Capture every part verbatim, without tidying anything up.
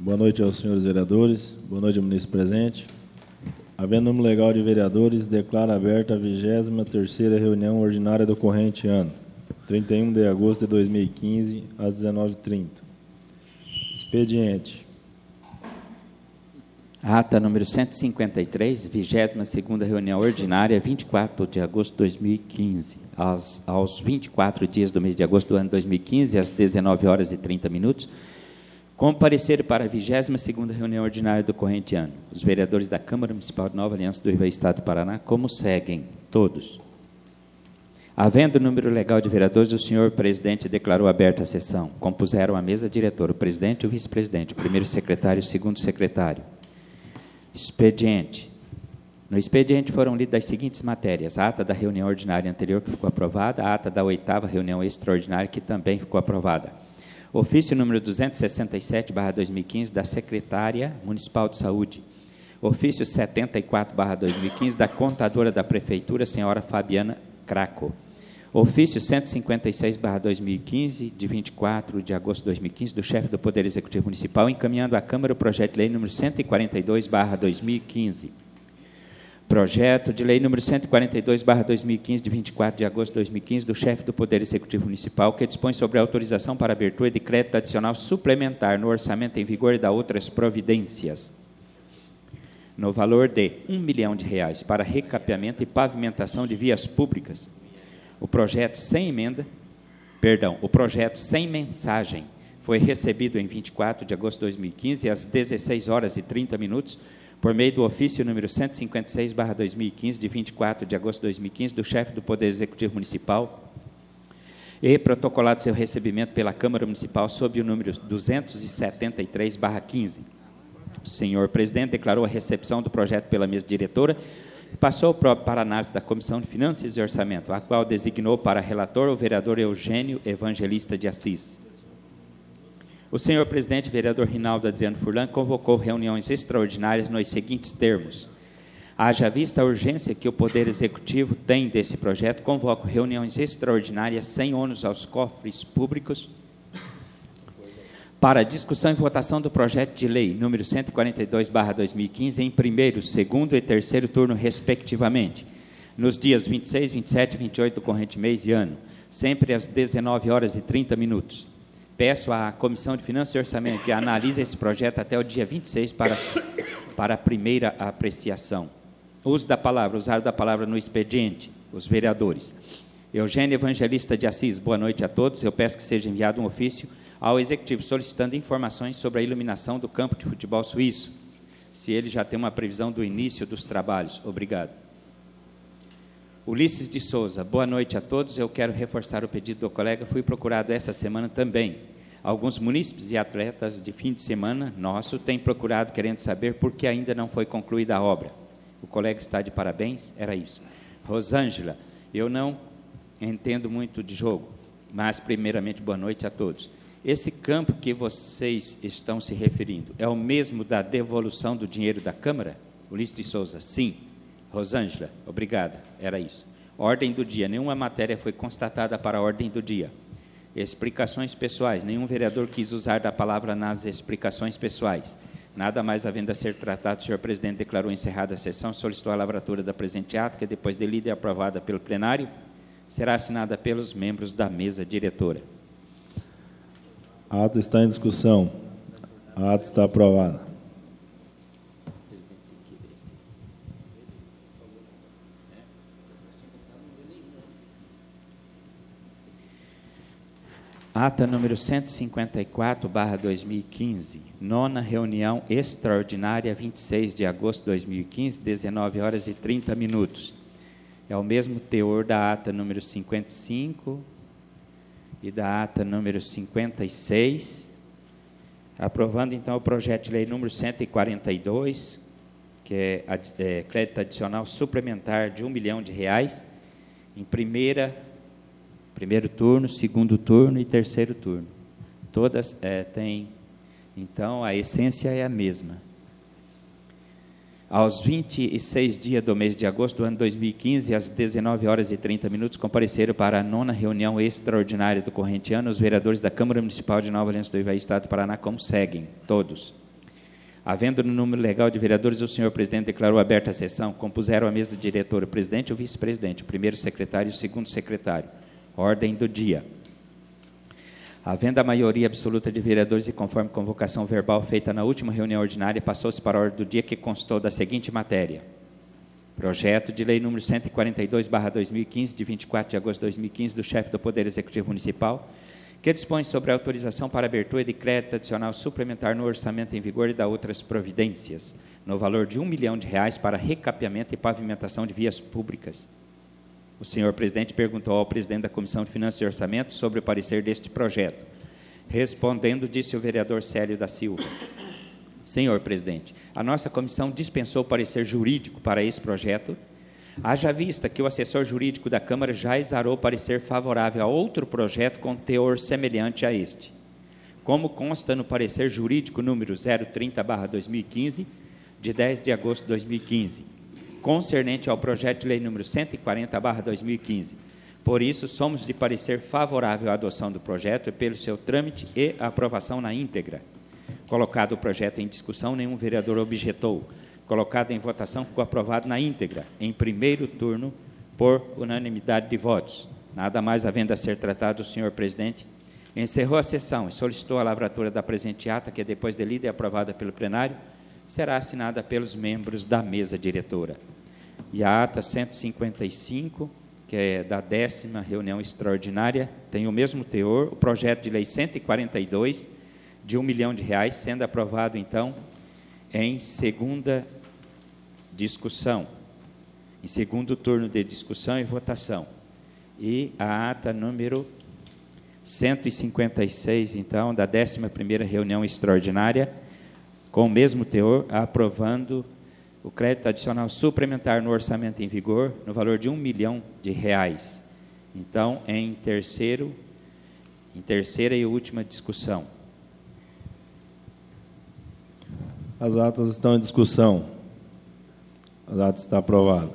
Boa noite aos senhores vereadores, boa noite ao ministro presente. Havendo número legal de vereadores, declaro aberta a vigésima terceira reunião ordinária do corrente ano, trinta e um de agosto de dois mil e quinze, às dezenove e trinta. Expediente. Ata número cento e cinquenta e três, vigésima segunda reunião ordinária, vinte e quatro de agosto de dois mil e quinze. Aos, aos vinte e quatro dias do mês de agosto do ano dois mil e quinze, às dezenove horas e trinta minutos, compareceram para a vigésima segunda reunião ordinária do corrente ano os vereadores da Câmara Municipal de Nova Aliança do Ivaí Estado do Paraná, como seguem, todos. Havendo número legal de vereadores, o senhor presidente declarou aberta a sessão. Compuseram a mesa diretora, o presidente e o vice-presidente, o primeiro secretário e o segundo secretário. Expediente. No expediente foram lidas as seguintes matérias: a ata da reunião ordinária anterior, que ficou aprovada, a ata da oitava reunião extraordinária, que também ficou aprovada. Ofício número duzentos e sessenta e sete barra dois mil e quinze, da Secretária Municipal de Saúde. Ofício setenta e quatro barra dois mil e quinze, da Contadora da Prefeitura, senhora Fabiana Craco. Ofício cento e cinquenta e seis barra dois mil e quinze, de vinte e quatro de agosto de dois mil e quinze, do chefe do Poder Executivo Municipal, encaminhando à Câmara o projeto de lei número cento e quarenta e dois barra dois mil e quinze. Projeto de lei número cento e quarenta e dois barra dois mil e quinze, de vinte e quatro de agosto de dois mil e quinze, do chefe do Poder Executivo Municipal, que dispõe sobre a autorização para abertura de crédito adicional suplementar no orçamento em vigor e da outras providências, no valor de um milhão de reais, para recapeamento e pavimentação de vias públicas. O projeto sem emenda, perdão, o projeto sem mensagem foi recebido em vinte e quatro de agosto de dois mil e quinze, às dezesseis horas e trinta minutos, por meio do ofício número cento e cinquenta e seis barra dois mil e quinze, de vinte e quatro de agosto de dois mil e quinze, do chefe do Poder Executivo Municipal, e protocolado seu recebimento pela Câmara Municipal sob o número duzentos e setenta e três barra quinze. O senhor presidente declarou a recepção do projeto pela mesa diretora e passou próprio para análise da Comissão de Finanças e Orçamento, a qual designou para relator o vereador Eugênio Evangelista de Assis. O senhor presidente, vereador Rinaldo Adriano Furlan, convocou reuniões extraordinárias nos seguintes termos: haja vista a urgência que o Poder Executivo tem desse projeto, convoco reuniões extraordinárias sem ônus aos cofres públicos para discussão e votação do projeto de lei número cento e quarenta e dois barra dois mil e quinze em primeiro, segundo e terceiro turno, respectivamente, nos dias vinte e seis, vinte e sete e vinte e oito do corrente mês e ano, sempre às dezenove horas e trinta minutos. Peço à Comissão de Finanças e Orçamento que analise esse projeto até o dia vinte e seis para, para a primeira apreciação. Uso da palavra, usar da palavra no expediente, os vereadores. Eugênio Evangelista de Assis, boa noite a todos. Eu peço que seja enviado um ofício ao Executivo solicitando informações sobre a iluminação do campo de futebol suíço, se ele já tem uma previsão do início dos trabalhos. Obrigado. Ulisses de Souza, boa noite a todos. Eu quero reforçar o pedido do colega. Fui procurado essa semana também. Alguns munícipes e atletas de fim de semana nosso têm procurado querendo saber por que ainda não foi concluída a obra. O colega está de parabéns, era isso. Rosângela, eu não entendo muito de jogo, mas primeiramente boa noite a todos. Esse campo que vocês estão se referindo é o mesmo da devolução do dinheiro da Câmara? Ulisses de Souza, sim. Rosângela, obrigada, era isso. Ordem do dia, nenhuma matéria foi constatada para a ordem do dia. Explicações pessoais, nenhum vereador quis usar da palavra nas explicações pessoais. Nada mais havendo a ser tratado, o senhor presidente declarou encerrada a sessão, solicitou a lavratura da presente ata, que depois de lida e aprovada pelo plenário, será assinada pelos membros da mesa diretora. A ata está em discussão. A ata está aprovada. Ata número cento e cinquenta e quatro barra dois mil e quinze, nona reunião extraordinária, vinte e seis de agosto de dois mil e quinze, dezenove horas e trinta minutos. É o mesmo teor da ata número cinquenta e cinco e da ata número cinquenta e seis, aprovando então o projeto de lei número cento e quarenta e dois, que é, é crédito adicional suplementar de um milhão de reais, em primeira Primeiro turno, segundo turno e terceiro turno. Todas é, têm, então, a essência é a mesma. Aos vinte e seis dias do mês de agosto do ano dois mil e quinze, às dezenove horas e trinta minutos, compareceram para a nona reunião extraordinária do corrente ano os vereadores da Câmara Municipal de Nova Aliança do Ivaí, Estado do Paraná, como seguem, todos. Havendo no número legal de vereadores, o senhor presidente declarou aberta a sessão. Compuseram a mesa diretora o presidente e o vice-presidente, o primeiro secretário e o segundo secretário. Ordem do dia. Havendo a maioria absoluta de vereadores e conforme convocação verbal feita na última reunião ordinária, passou-se para a ordem do dia que constou da seguinte matéria. Projeto de lei número cento e quarenta e dois barra dois mil e quinze, de vinte e quatro de agosto de dois mil e quinze, do chefe do Poder Executivo Municipal, que dispõe sobre a autorização para abertura de crédito adicional suplementar no orçamento em vigor e da outras providências, no valor de um milhão de reais para recapeamento e pavimentação de vias públicas. O senhor presidente perguntou ao presidente da Comissão de Finanças e Orçamento sobre o parecer deste projeto. Respondendo, disse o vereador Célio da Silva. Senhor presidente, a nossa comissão dispensou o parecer jurídico para esse projeto, haja vista que o assessor jurídico da Câmara já exarou parecer favorável a outro projeto com teor semelhante a este. Como consta no parecer jurídico número zero trinta barra dois mil e quinze, de dez de agosto de dois mil e quinze, concernente ao projeto de lei número cento e quarenta barra dois mil e quinze. Por isso, somos de parecer favorável à adoção do projeto e pelo seu trâmite e aprovação na íntegra. Colocado o projeto em discussão, nenhum vereador objetou. Colocado em votação, ficou aprovado na íntegra, em primeiro turno, por unanimidade de votos. Nada mais havendo a ser tratado, o senhor presidente encerrou a sessão e solicitou a lavratura da presente ata, que depois de lida e aprovada pelo plenário, será assinada pelos membros da mesa diretora. E a ata cento e cinquenta e cinco, que é da décima reunião extraordinária, tem o mesmo teor, o projeto de lei cento e quarenta e dois, de um milhão de reais, sendo aprovado, então, em segunda discussão, em segundo turno de discussão e votação. E a ata número cento e cinquenta e seis, então, da décima primeira reunião extraordinária, com o mesmo teor, aprovando o crédito adicional suplementar no orçamento em vigor, no valor de um milhão de reais. Então, em terceiro, em terceira e última discussão. As atas estão em discussão. As atas estão aprovadas.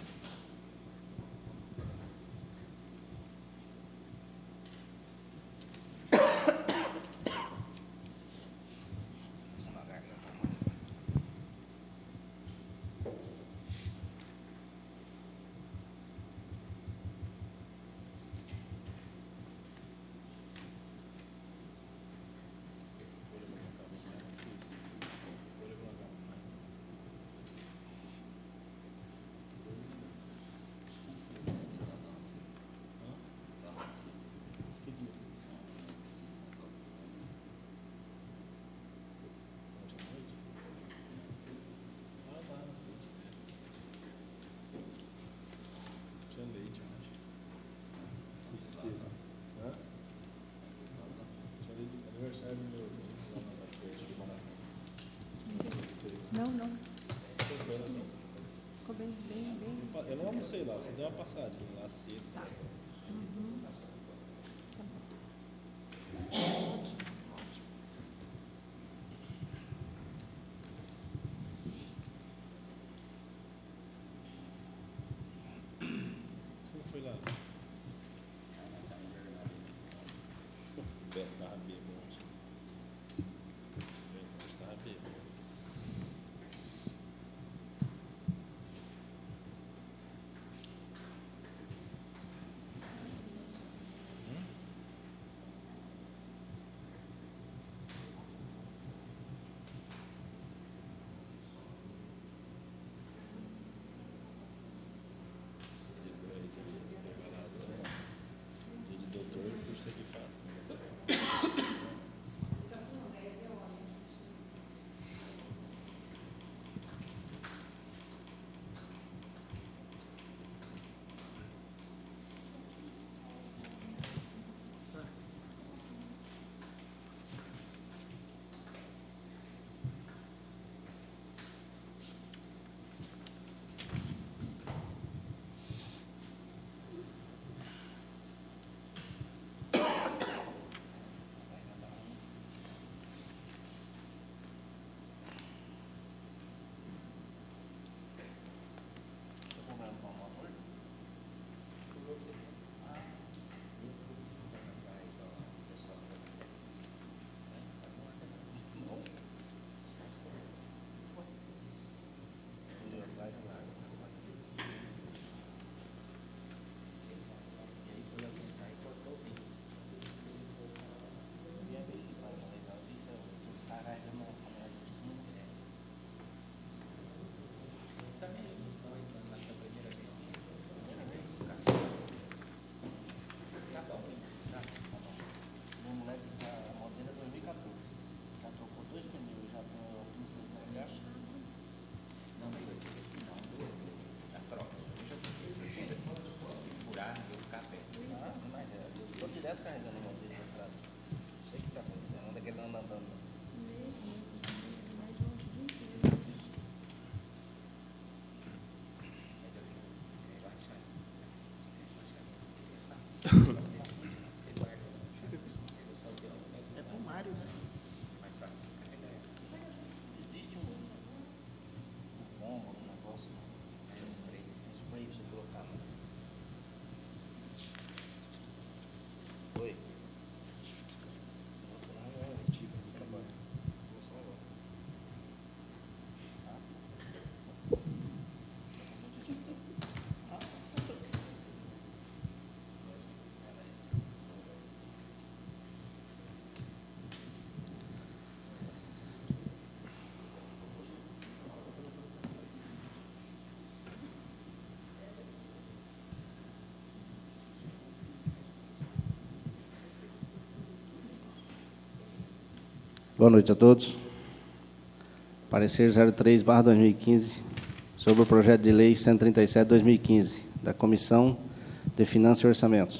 Não, não. Ficou bem, bem, bem. Eu não almocei lá, só dei uma passadinha lá cedo. Tá. Uhum. Tá bom. Ótimo, ótimo. Você não foi lá? Beto estava bêbado. Beto estava bêbado. Boa noite a todos. Parecer zero três barra dois mil e quinze sobre o projeto de lei cento e trinta e sete barra dois mil e quinze da Comissão de Finanças e Orçamentos.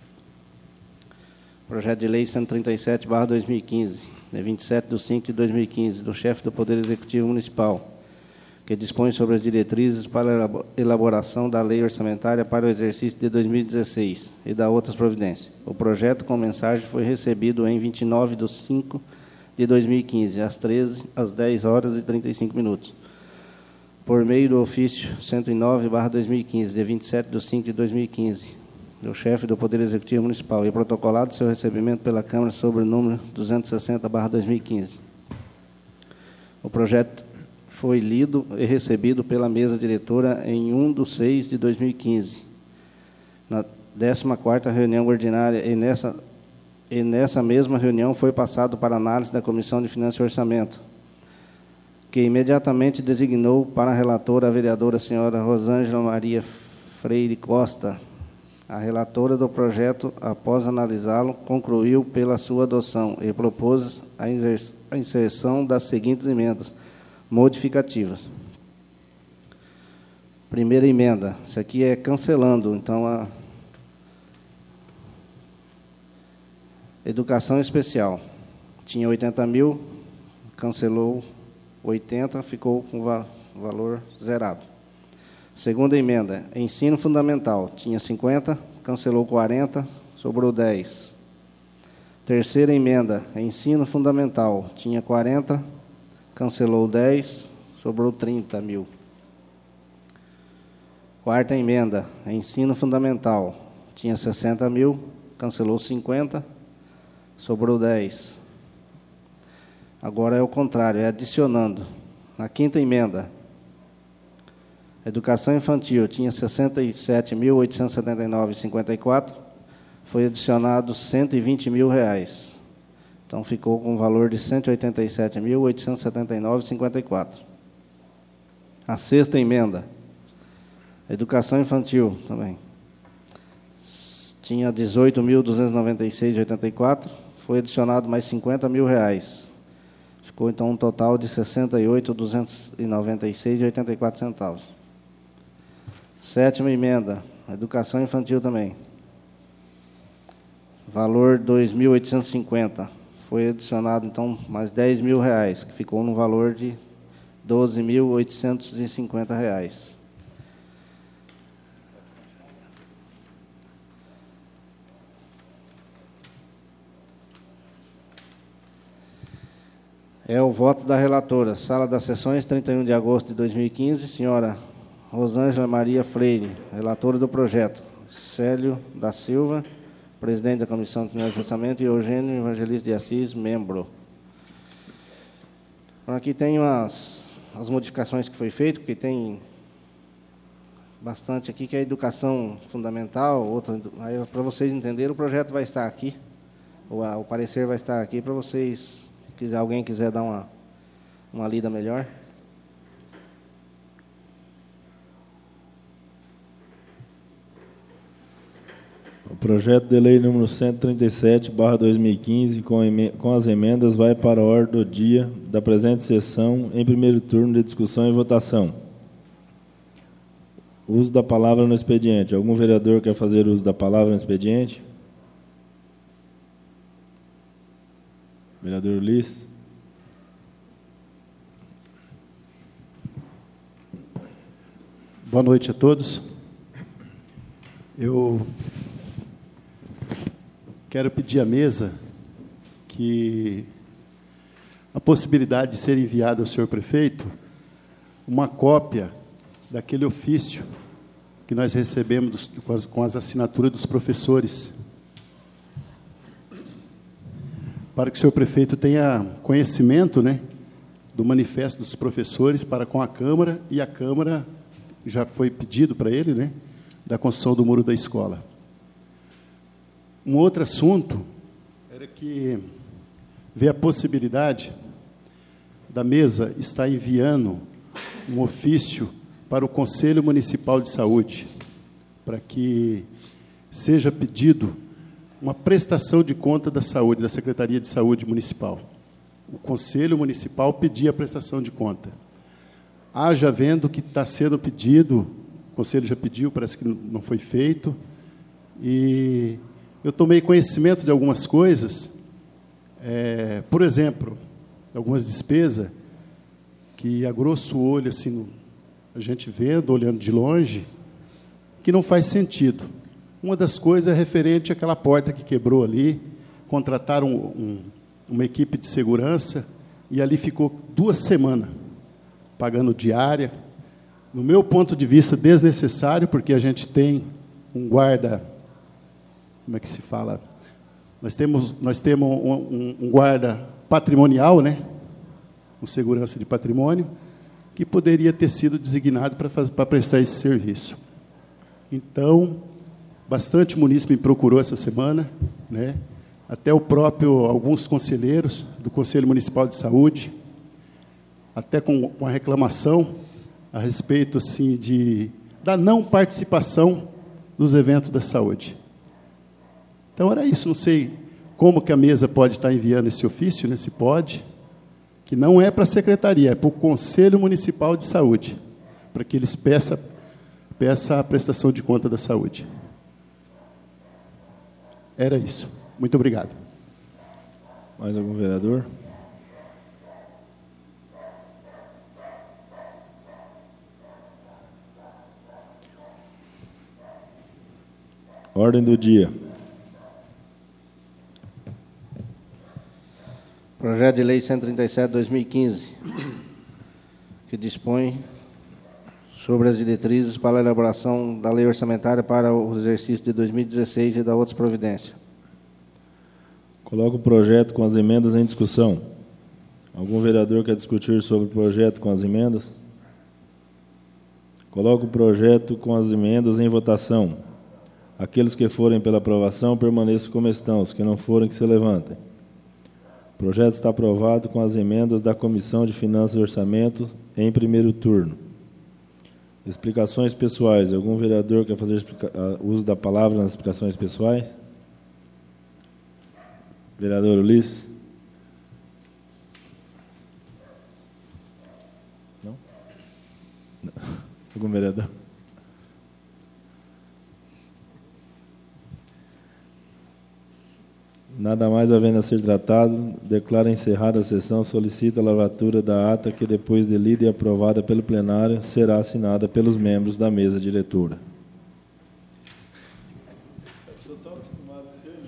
Projeto de lei cento e trinta e sete barra dois mil e quinze, de vinte e sete de cinco de dois mil e quinze, do chefe do Poder Executivo Municipal, que dispõe sobre as diretrizes para a elaboração da lei orçamentária para o exercício de dois mil e dezesseis e da outras providências. O projeto com mensagem foi recebido em vinte e nove de cinco de dois mil e quinze, às treze, às dez horas e trinta e cinco minutos, por meio do ofício cento e nove barra dois mil e quinze, de vinte e sete de cinco de dois mil e quinze, do chefe do Poder Executivo Municipal, e protocolado seu recebimento pela Câmara sobre o número duzentos e sessenta barra dois mil e quinze. O projeto foi lido e recebido pela mesa diretora em um de seis de dois mil e quinze, na décima quarta reunião ordinária, e nessa, e nessa mesma reunião foi passado para análise da Comissão de Finanças e Orçamento, que imediatamente designou para a relatora a vereadora senhora Rosângela Maria Freire Costa. A relatora do projeto, após analisá-lo, concluiu pela sua adoção e propôs a inserção das seguintes emendas modificativas. Primeira emenda, isso aqui é cancelando, então, a educação especial. Tinha oitenta mil, cancelou oitenta, ficou com va valor zerado. Segunda emenda, ensino fundamental. Tinha cinquenta, cancelou quarenta, sobrou dez. Terceira emenda, ensino fundamental. Tinha quarenta, cancelou dez, sobrou trinta mil. Quarta emenda, ensino fundamental. Tinha sessenta mil, cancelou cinquenta, sobrou dez. Agora é o contrário, é adicionando. Na quinta emenda, educação infantil, tinha sessenta e sete mil, oitocentos e setenta e nove vírgula cinquenta e quatro, foi adicionado cento e vinte mil reais. Então, ficou com um valor de cento e oitenta e sete mil, oitocentos e setenta e nove vírgula cinquenta e quatro. A sexta emenda, educação infantil também, tinha dezoito mil, duzentos e noventa e seis vírgula oitenta e quatro, foi adicionado mais cinquenta mil reais. Ficou, então, um total de sessenta e oito mil, duzentos e noventa e seis vírgula oitenta e quatro centavos. Sétima emenda, educação infantil também. Valor dois mil oitocentos e cinquenta. Foi adicionado, então, mais dez mil reais, que ficou no valor de doze mil oitocentos e cinquenta reais. É o voto da relatora. Sala das Sessões, trinta e um de agosto de dois mil e quinze, senhora Rosângela Maria Freire, relatora do projeto. Célio da Silva, presidente da Comissão de Finanças e Orçamento, e Eugênio Evangelista de Assis, membro. Então, aqui tem as, as modificações que foi feito, porque tem bastante aqui, que é a educação fundamental, outra, para vocês entenderem, o projeto vai estar aqui, ou a, o parecer vai estar aqui, para vocês, se quiser, alguém quiser dar uma, uma lida melhor. O projeto de lei número cento e trinta e sete barra dois mil e quinze, com, com as emendas, vai para a ordem do dia da presente sessão, em primeiro turno de discussão e votação. Uso da palavra no expediente. Algum vereador quer fazer uso da palavra no expediente? Vereador Ulisses. Boa noite a todos. Eu quero pedir à mesa que a possibilidade de ser enviada ao senhor prefeito uma cópia daquele ofício que nós recebemos dos, com, as, com as assinaturas dos professores, para que o senhor prefeito tenha conhecimento, né, do manifesto dos professores para com a Câmara, e a Câmara já foi pedido para ele, né, da construção do muro da escola. Um outro assunto era que vê a possibilidade da mesa estar enviando um ofício para o Conselho Municipal de Saúde, para que seja pedido uma prestação de conta da saúde, da Secretaria de Saúde Municipal. o Conselho Municipal pedir a prestação de conta. Haja vendo que está sendo pedido, o Conselho já pediu, parece que não foi feito, e eu tomei conhecimento de algumas coisas, é, por exemplo, algumas despesas que, a grosso olho, assim, a gente vendo, olhando de longe, que não faz sentido. Uma das coisas é referente àquela porta que quebrou ali, contrataram um, um, uma equipe de segurança, e ali ficou duas semanas, pagando diária. No meu ponto de vista, desnecessário, porque a gente tem um guarda, como é que se fala? Nós temos, nós temos um, um, um guarda patrimonial, né? Um segurança de patrimônio, que poderia ter sido designado para, fazer, para prestar esse serviço. Então, bastante munícipe me procurou essa semana, né? Até o próprio, alguns conselheiros do Conselho Municipal de Saúde, até com uma reclamação a respeito assim, de, da não participação dos eventos da saúde. Então, era isso. Não sei como que a mesa pode estar enviando esse ofício, né, se pode, que não é para a Secretaria, é para o Conselho Municipal de Saúde, para que eles peçam, peçam a prestação de conta da saúde. Era isso. Muito obrigado. Mais algum vereador? Ordem do dia. Projeto de Lei cento e trinta e sete, dois mil e quinze, que dispõe sobre as diretrizes para a elaboração da lei orçamentária para o exercício de dois mil e dezesseis e da outras providências. Coloco o projeto com as emendas em discussão. Algum vereador quer discutir sobre o projeto com as emendas? Coloco o projeto com as emendas em votação. Aqueles que forem pela aprovação, permaneçam como estão. Os que não forem, que se levantem. O projeto está aprovado com as emendas da Comissão de Finanças e Orçamento em primeiro turno. Explicações pessoais. Algum vereador quer fazer uso da palavra nas explicações pessoais? Vereador Ulisses? Não? Não. Algum vereador? Nada mais havendo a ser tratado, declara encerrada a sessão, solicita a lavatura da ata que, depois de lida e aprovada pelo plenário, será assinada pelos membros da mesa diretora.